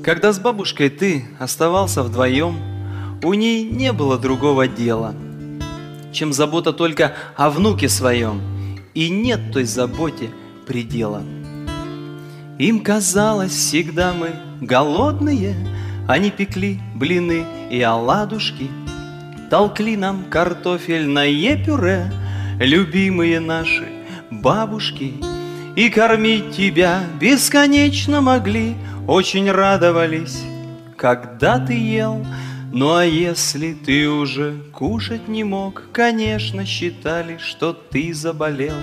Когда с бабушкой ты оставался вдвоем, у ней не было другого дела, чем забота только о внуке своем, и нет той заботе предела. Им казалось, всегда мы голодные, они пекли блины и оладушки, толкли нам картофельное пюре, любимые наши бабушки, и кормить тебя бесконечно могли, очень радовались, когда ты ел. Ну а если ты уже кушать не мог, конечно, считали, что ты заболел.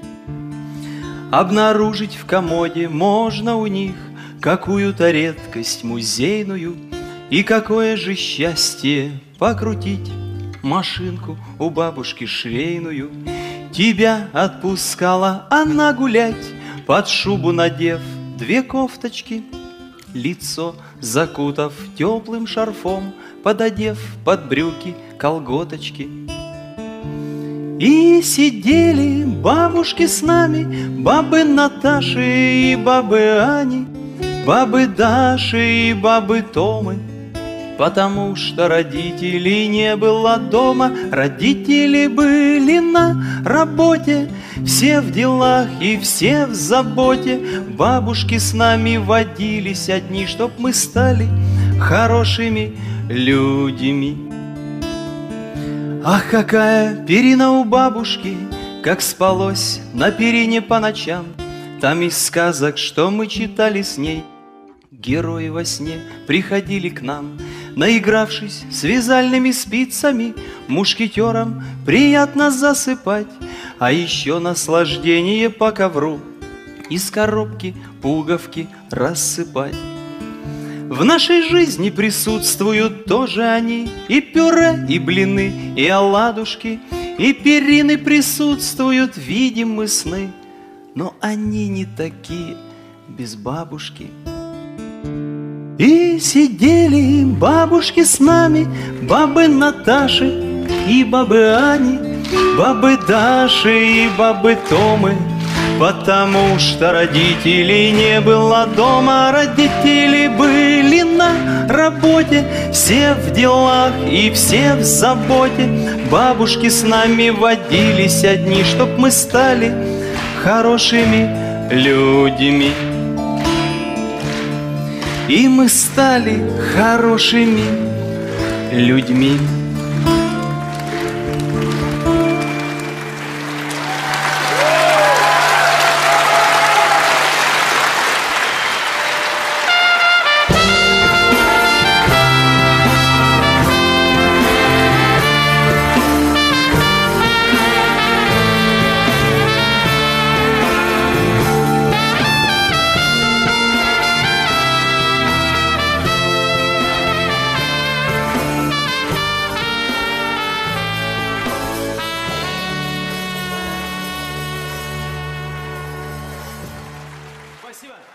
Обнаружить в комоде можно у них какую-то редкость музейную, и какое же счастье покрутить машинку у бабушки швейную. Тебя отпускала она гулять, под шубу надев две кофточки, лицо закутав теплым шарфом, пододев под брюки колготочки. И сидели бабушки с нами, бабы Наташи и бабы Ани, бабы Даши и бабы Томы, потому что родителей не было дома, родители были на работе, все в делах и все в заботе. Бабушки с нами водились одни, чтоб мы стали хорошими людьми. Ах, какая перина у бабушки, как спалось на перине по ночам. Там из сказок, что мы читали с ней, герои во сне приходили к нам. Наигравшись с вязальными спицами, мушкетерам приятно засыпать. А еще наслаждение по ковру из коробки пуговки рассыпать. В нашей жизни присутствуют тоже они, и пюре, и блины, и оладушки, и перины присутствуют, видим мы сны, но они не такие без бабушки. И сидели бабушки с нами, бабы Наташи и бабы Ани, бабы Даши и бабы Томы, потому что родителей не было дома, родители были на работе, все в делах и все в заботе. Бабушки с нами водились одни, чтоб мы стали хорошими людьми. И мы стали хорошими людьми. Спасибо.